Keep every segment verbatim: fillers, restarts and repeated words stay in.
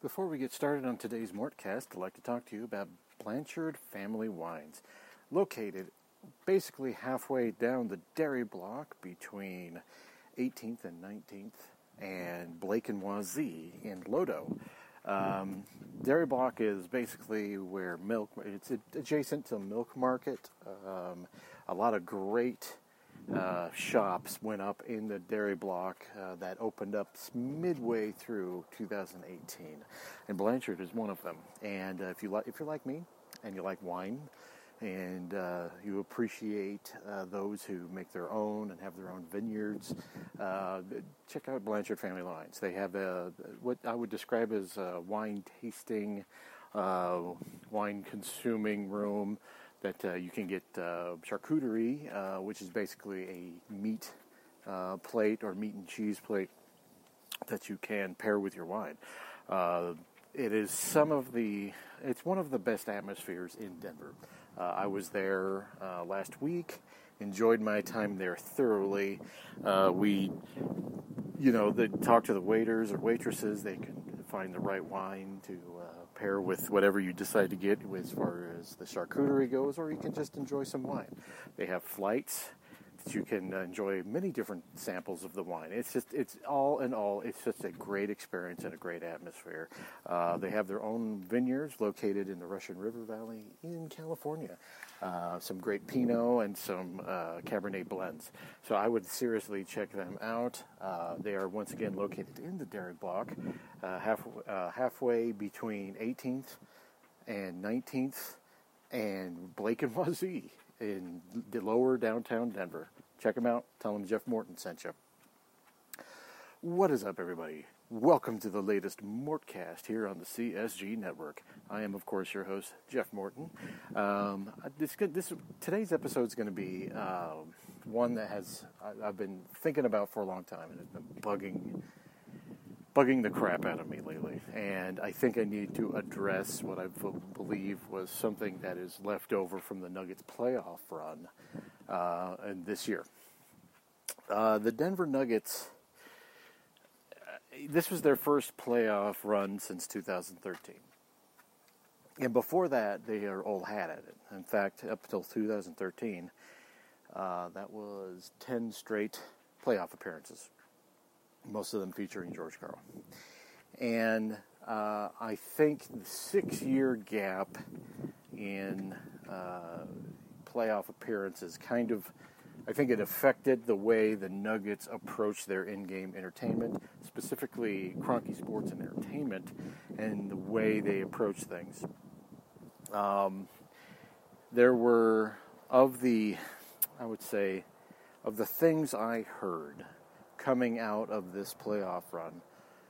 Before we get started on today's Mortcast, I'd like to talk to you about Blanchard Family Wines, located basically halfway down the dairy block between eighteenth and nineteenth and Blake and Wazee in Lodo. Um, dairy block is basically where milk, it's adjacent to Milk Market. Um, a lot of great Uh, shops went up in the dairy block uh, that opened up midway through two thousand eighteen, and Blanchard is one of them. And uh, if you like, if you're like me and you like wine, and uh, you appreciate uh, those who make their own and have their own vineyards, uh, check out Blanchard Family Wines. They have a, what I would describe as a wine tasting, uh, wine consuming room. That uh, you can get uh, charcuterie, uh, which is basically a meat uh, plate or meat and cheese plate that you can pair with your wine. Uh, it is some of the, it's one of the best atmospheres in Denver. Uh, I was there uh, last week, enjoyed my time there thoroughly. Uh, we, you know, they talk to the waiters or waitresses. They can find the right wine to uh, pair with whatever you decide to get as far as the charcuterie goes, or you can just enjoy some wine. They have flights that you can enjoy many different samples of the wine. It's just, it's all in all, it's just a great experience and a great atmosphere. Uh, they have their own vineyards located in the Russian River Valley in California. Uh, some great Pinot and some uh, Cabernet blends. So I would seriously check them out. Uh, they are once again located in the dairy block, uh, half, uh, halfway between eighteenth and nineteenth and Blake and Wazee in the lower downtown Denver. Check them out. Tell them Jeff Morton sent you. What is up, everybody? Welcome to the latest Mortcast here on the C S G Network. I am, of course, your host, Jeff Morton. Um, this, this today's episode is going to be uh, one that has I, I've been thinking about for a long time, and it's been bugging, bugging the crap out of me lately. And I think I need to address what I believe was something that is left over from the Nuggets playoff run uh, and this year. Uh, the Denver Nuggets. This was their first playoff run since two thousand thirteen. And before that, they are all had at it. In fact, up until two thousand thirteen, uh, that was ten straight playoff appearances, most of them featuring George Karl. And uh, I think the six-year gap in uh, playoff appearances kind of, I think it affected the way the Nuggets approach their in-game entertainment, specifically Kroenke Sports and Entertainment, and the way they approach things. Um, there were, of the, I would say, of the things I heard coming out of this playoff run,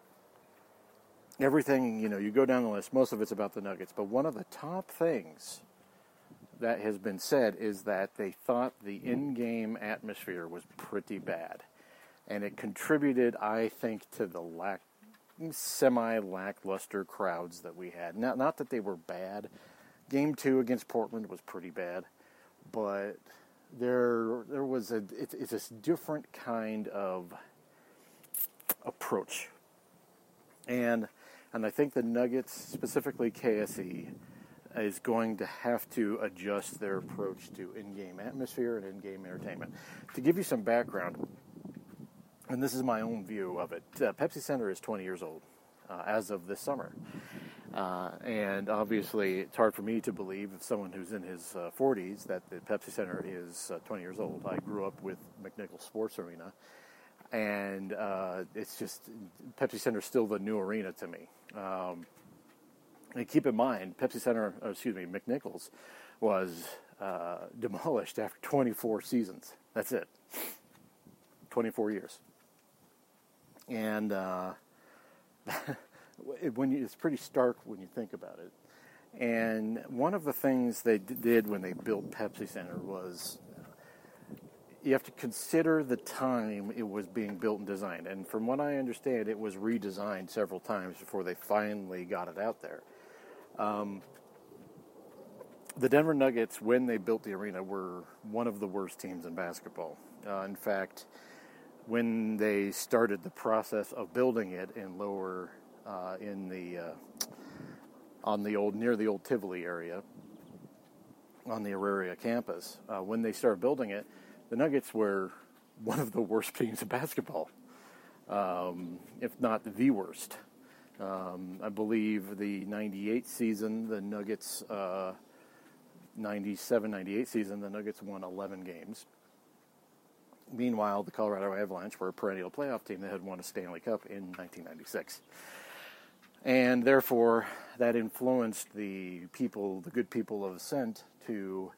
everything, you know, you go down the list, most of it's about the Nuggets, but one of the top things that has been said is that they thought the in-game atmosphere was pretty bad. And it contributed, I think, to the lack, semi-lackluster crowds that we had. Not, not that they were bad. Game two against Portland was pretty bad. But there there was a, it, it's a different kind of approach. And, and I think the Nuggets, specifically K S E, is going to have to adjust their approach to in-game atmosphere and in-game entertainment. To give you some background, and this is my own view of it, uh, Pepsi Center is twenty years old uh, as of this summer. Uh, and obviously, it's hard for me to believe, if someone who's in his uh, forties, that the Pepsi Center is uh, twenty years old. I grew up with McNichols Sports Arena, and uh, it's just, Pepsi Center is still the new arena to me. Um, And keep in mind, Pepsi Center, or excuse me, McNichols, was uh, demolished after twenty-four seasons. That's it. twenty-four years. And uh, when you, it's pretty stark when you think about it. And one of the things they d- did when they built Pepsi Center was, you have to consider the time it was being built and designed. And from what I understand, it was redesigned several times before they finally got it out there. Um, the Denver Nuggets, when they built the arena, were one of the worst teams in basketball. Uh, in fact, when they started the process of building it in lower uh, in the uh, on the old near the old Tivoli area on the Auraria campus. Uh, when they started building it, the Nuggets were one of the worst teams of basketball, um, if not the worst. Um, I believe the ninety-eight season, the Nuggets, uh, ninety-seven ninety-eight season, the Nuggets won eleven games. Meanwhile, the Colorado Avalanche were a perennial playoff team that had won a Stanley Cup in nineteen ninety-six. And therefore, that influenced the people, the good people of Ascent, to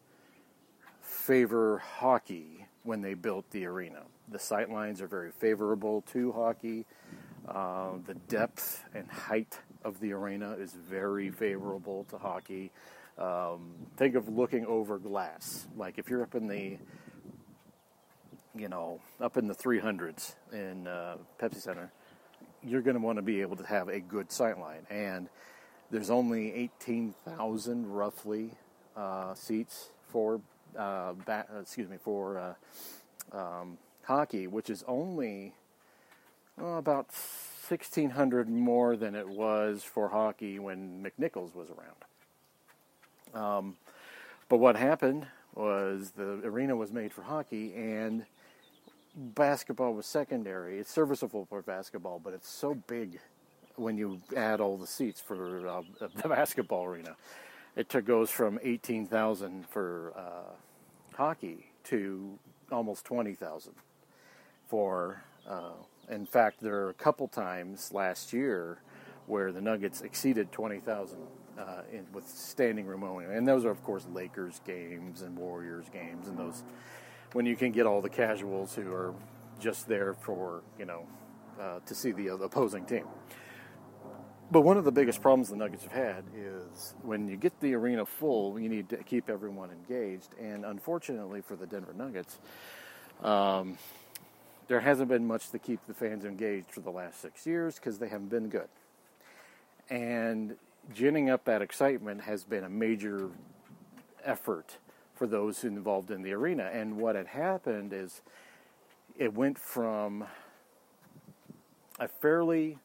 favor hockey when they built the arena. The sight lines are very favorable to hockey. Uh, the depth and height of the arena is very favorable to hockey. Um, think of looking over glass. Like if you're up in the, you know, up in the three hundreds in uh, Pepsi Center, you're going to want to be able to have a good sight line. And there's only eighteen thousand roughly uh, seats for, uh, ba- excuse me, for uh, um, hockey, which is only well, about sixteen hundred more than it was for hockey when McNichols was around. Um, but what happened was the arena was made for hockey, and basketball was secondary. It's serviceable for basketball, but it's so big when you add all the seats for uh, the basketball arena. It took, goes from eighteen thousand for uh, hockey to almost twenty thousand for, uh, in fact, there are a couple times last year where the Nuggets exceeded twenty thousand uh, in, with standing room only. And those are, of course, Lakers games and Warriors games, and those when you can get all the casuals who are just there for, you know, uh, to see the opposing team. But one of the biggest problems the Nuggets have had is when you get the arena full, you need to keep everyone engaged. And unfortunately for the Denver Nuggets, um, there hasn't been much to keep the fans engaged for the last six years because they haven't been good. And ginning up that excitement has been a major effort for those involved in the arena. And what had happened is it went from a fairly,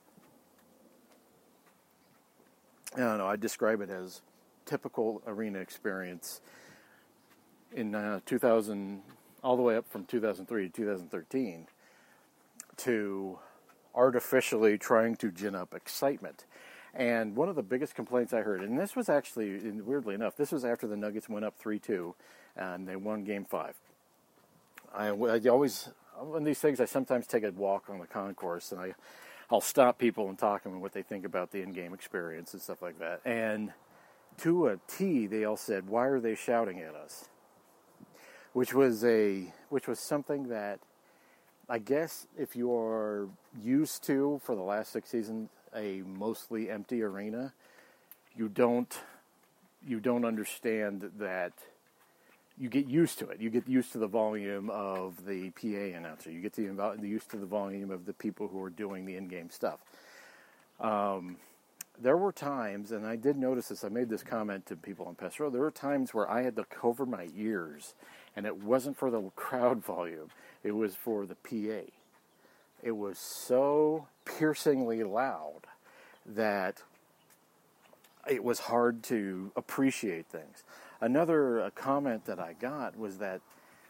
I don't know, I describe it as typical arena experience in uh, two thousand, all the way up from two thousand three to two thousand thirteen, to artificially trying to gin up excitement. And one of the biggest complaints I heard, and this was actually, weirdly enough, this was after the Nuggets went up three two, and they won Game five. I, I always, on these things, I sometimes take a walk on the concourse, and I, I'll stop people and talk to them what they think about the in-game experience and stuff like that. And to a T, they all said, "Why are they shouting at us?" Which was a, which was something that I guess if you are used to, for the last six seasons, a mostly empty arena, you don't you don't understand that. You get used to it. You get used to the volume of the P A announcer. You get to the used to the volume of the people who are doing the in-game stuff. Um, there were times, and I did notice this, I made this comment to people on Pest Row, there were times where I had to cover my ears, and it wasn't for the crowd volume. It was for the P A. It was so piercingly loud that it was hard to appreciate things. Another uh, comment that I got was that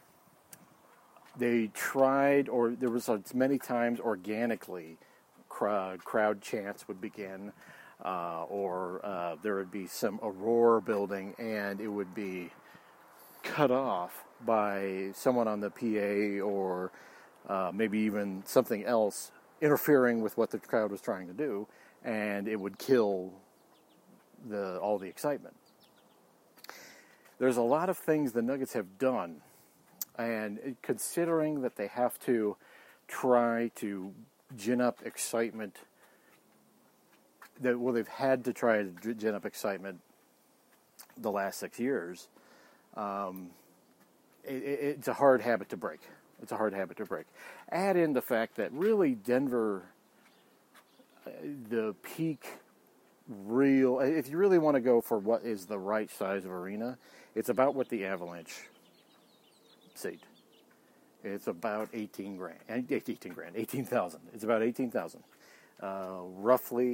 they tried, or there was uh, many times organically, crowd, crowd chants would begin, uh, or uh, there would be some aurora building, and it would be cut off by someone on the P A or uh, maybe even something else interfering with what the crowd was trying to do, and it would kill the all the excitement. There's a lot of things the Nuggets have done, and considering that they have to try to gin up excitement, that well, they've had to try to gin up excitement the last six years, um, it, it, it's a hard habit to break. It's a hard habit to break. Add in the fact that really Denver, uh, the peak real, if you really want to go for what is the right size of arena, it's about what the Avalanche seat. It's about eighteen grand, eighteen grand, eighteen thousand. It's about eighteen thousand. Uh, roughly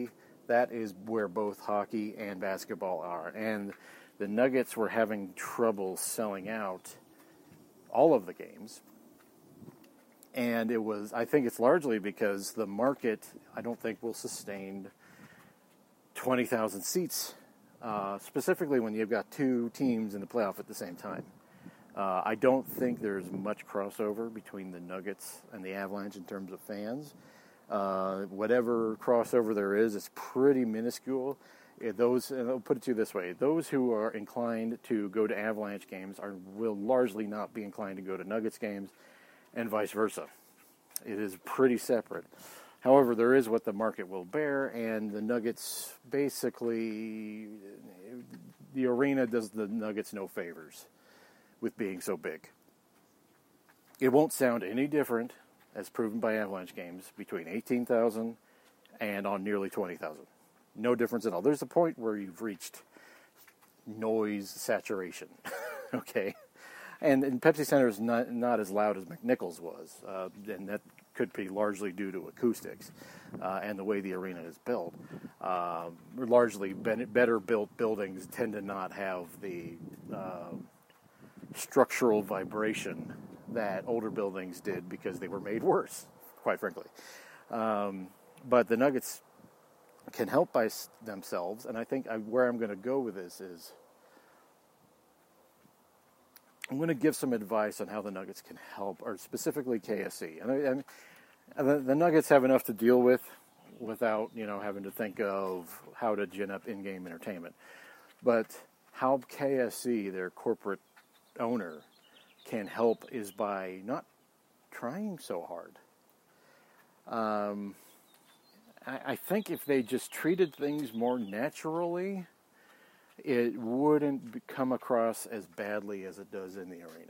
That is where both hockey and basketball are. And the Nuggets were having trouble selling out all of the games. And it was, I think it's largely because the market, I don't think, will sustain twenty thousand seats, uh, specifically when you've got two teams in the playoff at the same time. Uh, I don't think there's much crossover between the Nuggets and the Avalanche in terms of fans. Uh, whatever crossover there is, it's pretty minuscule. It, those, and I'll put it to you this way: those who are inclined to go to Avalanche games are will largely not be inclined to go to Nuggets games, and vice versa. It is pretty separate. However, there is what the market will bear, and the Nuggets basically, the arena does the Nuggets no favors with being so big. It won't sound any different, as proven by Avalanche games, between eighteen thousand and on nearly twenty thousand. No difference at all. There's a point where you've reached noise saturation, okay? And, and Pepsi Center is not, not as loud as McNichols was, uh, and that could be largely due to acoustics uh, and the way the arena is built. Uh, largely better built buildings tend to not have the uh, structural vibration that older buildings did because they were made worse, quite frankly. Um, but the Nuggets can help by themselves, and I think I, where I'm going to go with this is I'm going to give some advice on how the Nuggets can help, or specifically K S C. And, I, and the, the Nuggets have enough to deal with without, you know, having to think of how to gin up in-game entertainment. But how K S C, their corporate owner, can help is by not trying so hard. Um, I, I think if they just treated things more naturally, it wouldn't come across as badly as it does in the arena.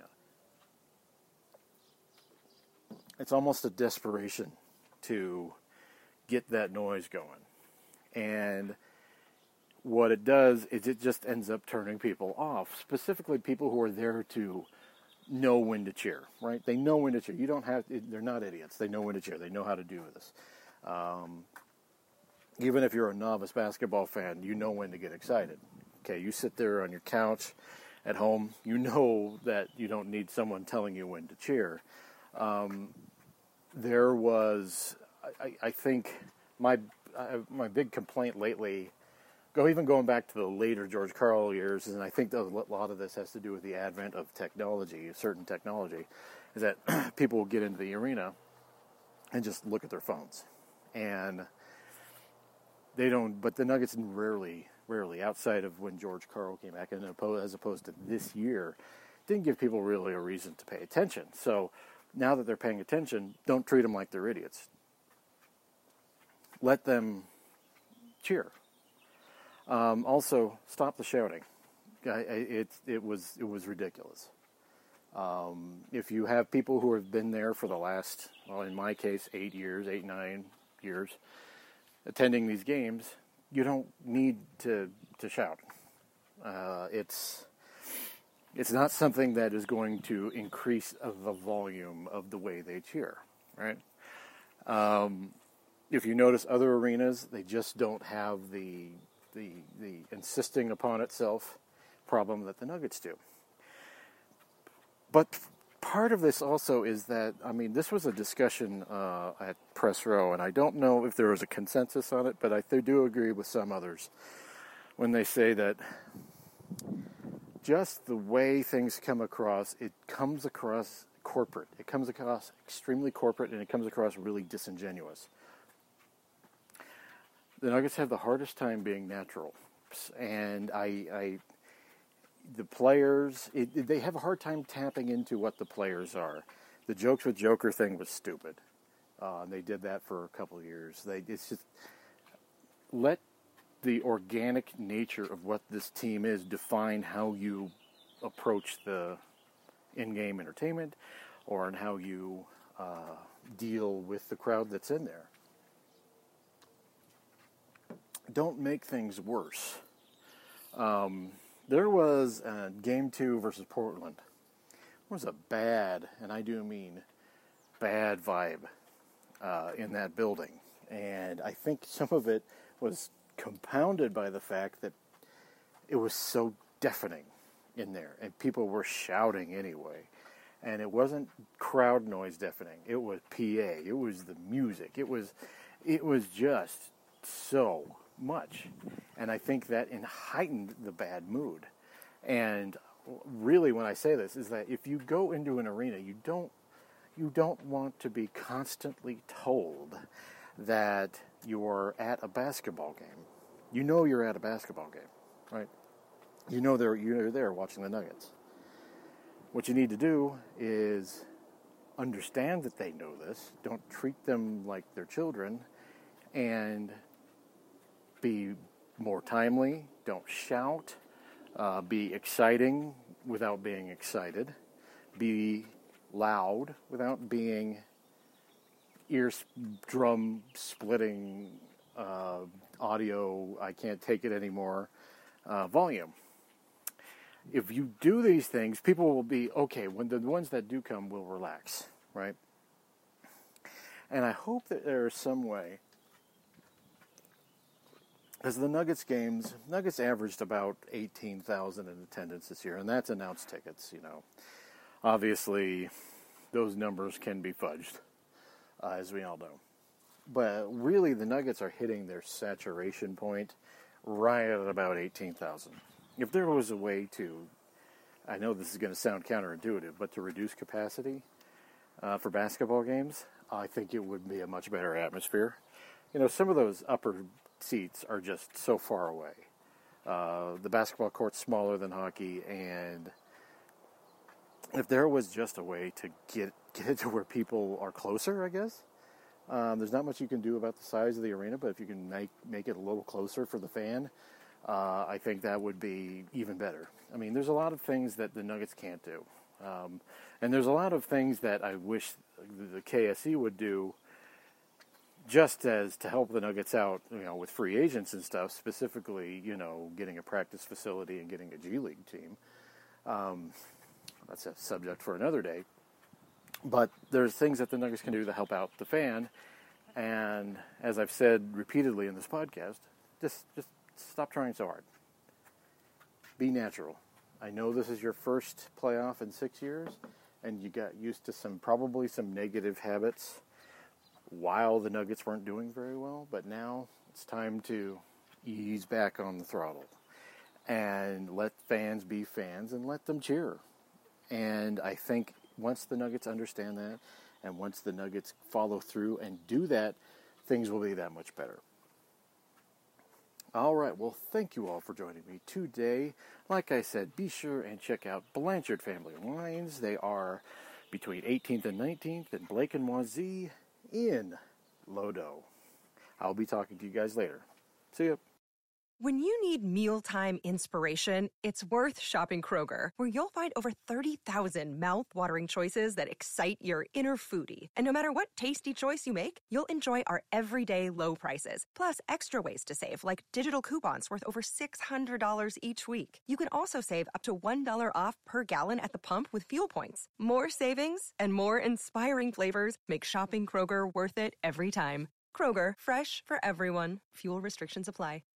It's almost a desperation to get that noise going. And what it does is it just ends up turning people off, specifically people who are there to know when to cheer, right? They know when to cheer. You don't have, they're not idiots. They know when to cheer. They know how to do this. Um, even if you're a novice basketball fan, you know when to get excited. Okay, you sit there on your couch at home, you know that you don't need someone telling you when to cheer. Um, there was, I, I think, my uh, my big complaint lately, go even going back to the later George Karl years, and I think a lot of this has to do with the advent of technology, certain technology, is that people will get into the arena and just look at their phones. And they don't, but the Nuggets rarely... Rarely, outside of when George Karl came back, and as opposed to this year, didn't give people really a reason to pay attention. So now that they're paying attention, don't treat them like they're idiots. Let them cheer. Um, also, stop the shouting. I, I, it it was it was ridiculous. Um, if you have people who have been there for the last, well, in my case, eight years, eight nine years, attending these games, you don't need to to shout. Uh, it's it's not something that is going to increase the volume of the way they cheer, right? Um, if you notice other arenas, they just don't have the the the insisting upon itself problem that the Nuggets do. But part of this also is that, I mean, this was a discussion uh, at Press Row, and I don't know if there was a consensus on it, but I do agree with some others when they say that just the way things come across, it comes across corporate. It comes across extremely corporate, and it comes across really disingenuous. The Nuggets have the hardest time being natural, and I... I the players, it, they have a hard time tapping into what the players are. The Jokes with Joker thing was stupid. Uh, they did that for a couple of years. They it's just let the organic nature of what this team is define how you approach the in-game entertainment, or in how you uh, deal with the crowd that's in there. Don't make things worse. Um, There was uh, Game two versus Portland. It was a bad, and I do mean bad vibe uh, in that building. And I think some of it was compounded by the fact that it was so deafening in there, and people were shouting anyway. And it wasn't crowd noise deafening. It was P A. It was the music. It was, it was just so much. And I think that it heightened the bad mood. And really, when I say this, is that if you go into an arena, you don't, you don't want to be constantly told that you're at a basketball game. You know you're at a basketball game, right? You know they're, you're there watching the Nuggets. What you need to do is understand that they know this. Don't treat them like they're children, and be more timely. Don't shout. Uh, be exciting without being excited. Be loud without being eardrum splitting uh, audio. I can't take it anymore. Uh, volume. If you do these things, people will be, okay, when the ones that do come will relax, right? And I hope that there is some way, as the Nuggets games, Nuggets averaged about eighteen thousand in attendance this year, and that's announced tickets, you know. Obviously, those numbers can be fudged, uh, as we all know. But really, the Nuggets are hitting their saturation point right at about eighteen thousand. If there was a way to, I know this is going to sound counterintuitive, but to reduce capacity uh, for basketball games, I think it would be a much better atmosphere. You know, some of those upper seats are just so far away. Uh, the basketball court's smaller than hockey, and if there was just a way to get, get it to where people are closer, I guess. Um, there's not much you can do about the size of the arena, but if you can make, make it a little closer for the fan, Uh, I think that would be even better. I mean, there's a lot of things that the Nuggets can't do. Um, and there's a lot of things that I wish the K S E would do just as to help the Nuggets out, you know, with free agents and stuff, specifically, you know, getting a practice facility and getting a G League team. Um, that's a subject for another day. But there's things that the Nuggets can do to help out the fan. And as I've said repeatedly in this podcast, just just stop trying so hard. Be natural. I know this is your first playoff in six years, and you got used to some, probably some negative habits while the Nuggets weren't doing very well, but now it's time to ease back on the throttle and let fans be fans and let them cheer. And I think once the Nuggets understand that, and once the Nuggets follow through and do that, things will be that much better. All right, well, thank you all for joining me today. Like I said, be sure and check out Blanchard Family Wines. They are between eighteenth and nineteenth in Blake and Wazee in Lodo. I'll be talking to you guys later. See ya. When you need mealtime inspiration, it's worth shopping Kroger, where you'll find over thirty thousand mouth-watering choices that excite your inner foodie. And no matter what tasty choice you make, you'll enjoy our everyday low prices, plus extra ways to save, like digital coupons worth over six hundred dollars each week. You can also save up to one dollar off per gallon at the pump with fuel points. More savings and more inspiring flavors make shopping Kroger worth it every time. Kroger, fresh for everyone. Fuel restrictions apply.